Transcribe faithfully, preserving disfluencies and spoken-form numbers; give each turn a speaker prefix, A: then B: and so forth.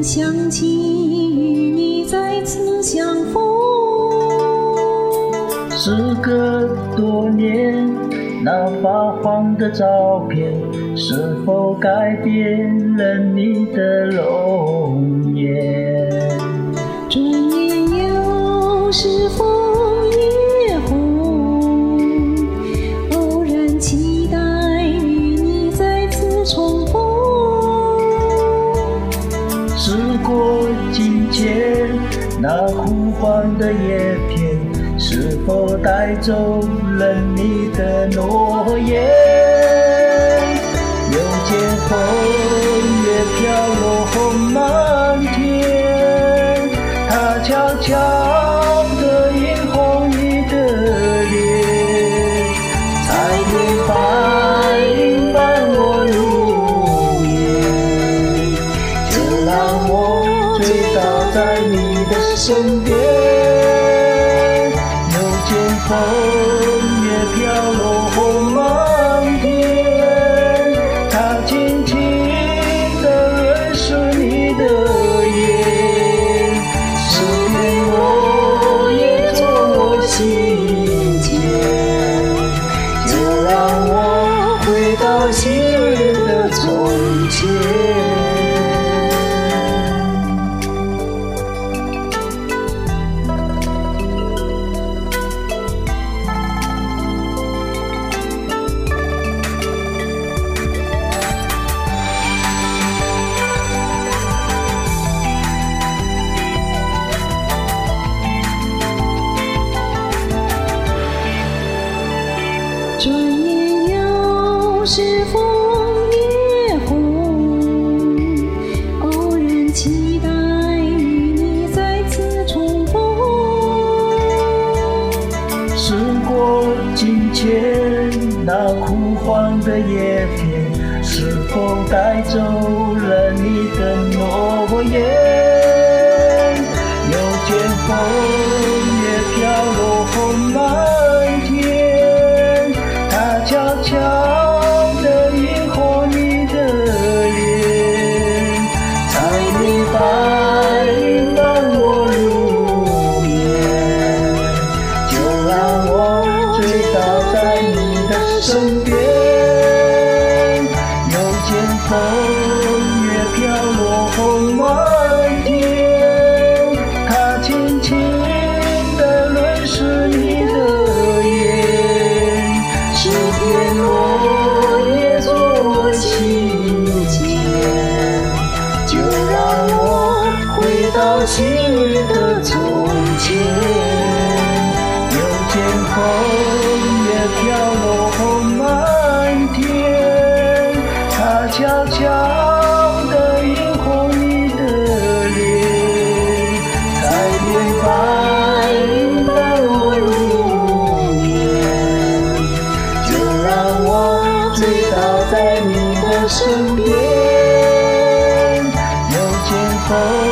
A: 想起与你再次相逢。
B: 时隔多年，那发黄的照片是否改变了你的容颜？
A: 转眼又是枫叶红，偶然期待与你再次重逢。
B: 时过境迁，那枯黄的叶片是否带走了你的诺言？又见枫叶飘落满天，它悄悄地映红你的脸，彩蝶白云伴我入夜，就让我醉倒在你的身边。枫叶飘落满天，它轻轻地润湿你的眼，诗篇落叶作我心间，就让我回到昔日的从前。
A: 转眼又是枫叶红，偶然期待与你再次重逢。
B: 时过境迁，那枯黄的叶片是否带走了你的诺言？又见枫叶飘落满天，悄悄地映红你的脸，彩蝶白云伴我入夜，就让我醉倒在你的身边。又见枫叶飘落满天，它轻轻地润湿你的眼，诗篇落叶作我心间，就让我回到昔日的从前。又见枫叶飘落满天，它悄悄地映红你的脸，彩蝶白云伴我入夜，醉倒在你的身边。又见枫